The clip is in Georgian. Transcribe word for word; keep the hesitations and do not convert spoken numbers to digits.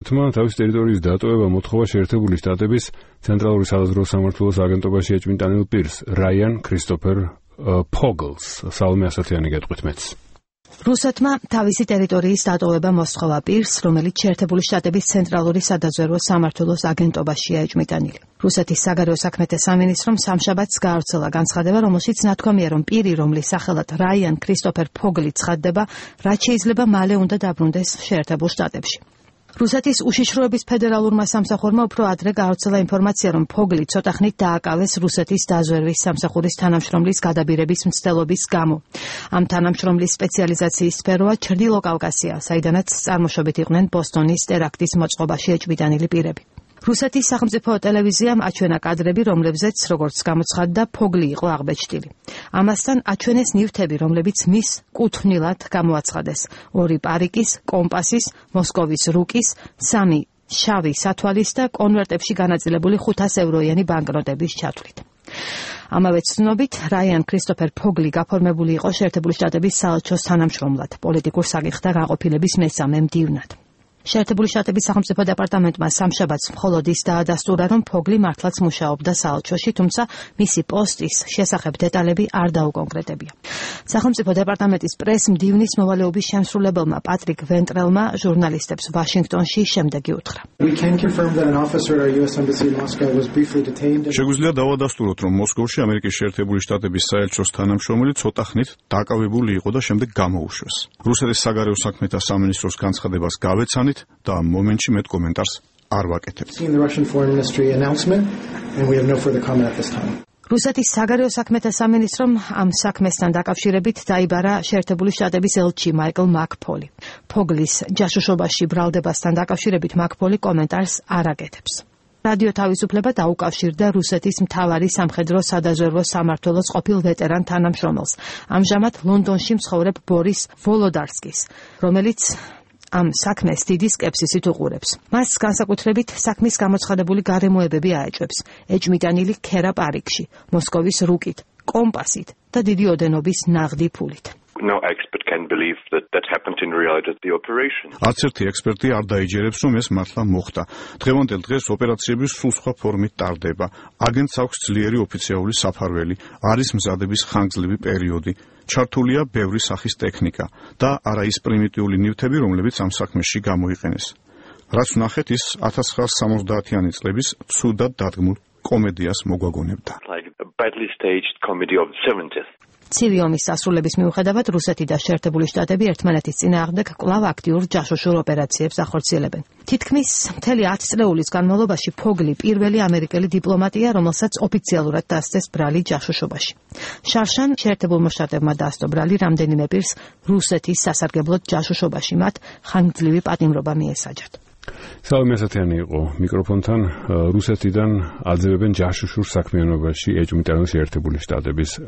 თმა თავის ტერიტორიის დატოვება მოთხოვა შეერთებული შტატების ცენტრალური სადაზვერვო სამმართველოს აგენტობაში ეჭვმიტანილ პირს, რაიან ქრისტოფერ ფოგლს, სალმე ასათიანი გეტყვით მეც. რუსეთმა თავისი ტერიტორიის დატოვება მოსთხოვა პირს, რომელიც შეერთებული შტატების ცენტრალური სადაზვერვო სამმართველოს აგენტობაშია ეჭვმიტანილი. რუსეთის საგარეო საქმეთა სამინისტრომ სამშაბათს გაავრცელა განცხადება, რომელშიც ნათქვამია, რომ პირი, რომლის სახელად რაიან ქრისტოფერ ფოგლი ცხადდება, რაც შეიძლება მალე უნდა დაბრუნდეს შეერთებულ შტატებში. რუსეთის უშიშროების ფედერალურმა სამსახურმა უფრო ადრე გაავრცელა ინფორმაცია, რომ ფოგლი ცოტა ხნით დააკავეს რუსეთის დაზვერვის სამსახურის თანამშრომლის გადაბირების მცდელობის გამო. ამ თანამშრომლის სპეციალიზაციის სფეროა ჩრდილო კავკასია, საიდანაც წარმოშობით იყვნენ ბოსტონის ტერაქტის მოწყობაში ეჭვმიტანილი პირები. რუსეთის სახელმწიფო ტელევიზიამ აჩვენა კადრები, რომლებზეც, როგორც გამოცხადდა, ფოგლი იყო აღბეჭდილი. ამასთან აჩვენეს ნივთები, რომლებიც მის კუთვნილად გამოაცხადეს: ორი პარიკის, კომპასის, მოსკოვის რუკის, სამი შავი სათვალის და კონვერტებში განაწილებული ხუთას ევროიანი ბანკნოტების ჩათვლით. ამავე ცნობით, რაიან ქრისტოფერ ფოგლი გაფორმებული იყო შეერთებული შტატების საელჩოს თანამშრომლად, პოლიტიკურ საკითხთა გაყოფილების მესამე მდივნად. შეერთებული შტატების სახელმწიფო დეპარტამენტმა სამშაბათს მხოლოდ ის დაადასტურა, რომ ფოგლი მართლაც მუშაობდა საელჩოში, თუმცა მისი პოსტის შესახებ დეტალები არ დაუკონკრეტებია. სახელმწიფო დეპარტამენტის პრეს-მდივნის მოვალეობის შემსრულებელმა პატრიკ ვენტრელმა ჟურნალისტებს ვაშინგტონში შემდეგი უთხრა. შეგვიძლია დავადასტუროთ, რომ მოსკოვში ამერიკის შეერთებული შტატების საელჩოს თანამშრომელი ცოტა ხნით დაკავებული იყო და შემდეგ გამოუშვეს. რუსეთის საგარეო საქმეთა სამინისტროს განცხადებას გავეცანით და ამ მომენტში მეტ კომენტარს არ ვაკეთებთ. რუსეთის საგარეო საქმეთა სამინისტრომ ამ საქმესთან დაკავშირებით დაიბარა შეერთებული შტატების ელჩი მაიკლ მაკფოლი. ფოგლის ჯაშუშობაში ბრალდებასთან დაკავშირებით მაკფოლი კომენტარს არ აკეთებს. რადიო თავისუფლება დაუკავშირდა რუსეთის მთავარი სამხედრო სადაზვერვო სამმართველოს ყოფილ ვეტერან თანამშრომელს, ამჟამად ლონდონში მცხოვრებ ბორის ვოლოდარსკის, რომელიც ამ საქმეს დიდი სკეპსისით უყურებს. მას განსაკუთრებით საქმის გამოცხადებული გარემოებები აეჭვებს: ეჭვმიტანილი ქერა პარიკში, მოსკოვის რუკით, კომპასით და დიდი ოდენობის ნაღდი ფულით. No expert can believe that that happened in reality at the operation. არც ერთი ექსპერტი არ დაიჯერებს, რომ ეს მართლა მოხდა. დღევანდელ დღეს ოპერაციები სულ სხვა ფორმით ტარდება. აგენტს აქვს ძლიერი ოფიციალური საფარველი, არის მზადების ხანგრძლივი პერიოდი. ჩართულია ბევრი სახის ტექნიკა და არა ის პრიმიტიული ნივთები, რომლებიც ამ საქმეში გამოიყენეს. რაც ვნახეთ, ის ათას ცხრაასი სამოცდაათიანი წლების ცუდად დადგმულ კომედიას მოგვაგონებდა. Like a badly staged comedy of the seventies. ცივი ომის დასრულების მიუხედავად რუსეთი და შეერთებული შტატები ერთმანეთის წინააღმდეგ კვლავ აქტიურ ჯაშუშურ ოპერაციებს ახორციელებენ. თითქმის მთელი ათი წლეულის განმავლობაში ფოგლი პირველი ამერიკელი დიპლომატია, რომელსაც ოფიციალურად დასცეს ბრალი ჯაშუშობაში. შარშან შეერთებულმა შტატებმა დასწრო ბრალი რამდენიმე პირს რუსეთის სასარგებლოდ ჯაშუშობაში, მათ ხანგრძლივი პატიმრობა მიესაჯათ. სალმე ასათიანი იყო მიკროფონთან. რუსეთიდან აძევებენ ჯაშუშურ საქმიანობაში ეჭვმიტანილ შეერთებული შტატების